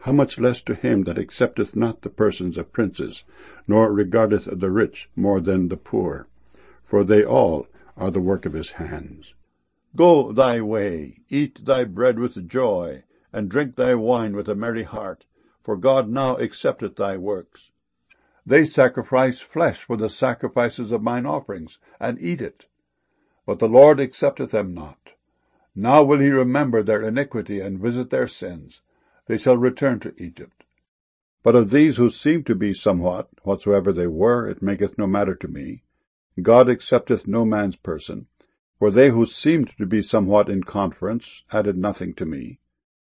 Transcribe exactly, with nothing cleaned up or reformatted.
how much less to him that accepteth not the persons of princes, nor regardeth the rich more than the poor, for they all are the work of his hands. Go thy way, eat thy bread with joy, and drink thy wine with a merry heart, for God now accepteth thy works. They sacrifice flesh for the sacrifices of mine offerings, and eat it. But the Lord accepteth them not. Now will he remember their iniquity, and visit their sins. They shall return to Egypt. But of these who seem to be somewhat, whatsoever they were, it maketh no matter to me. God accepteth no man's person, for they who seemed to be somewhat in conference added nothing to me.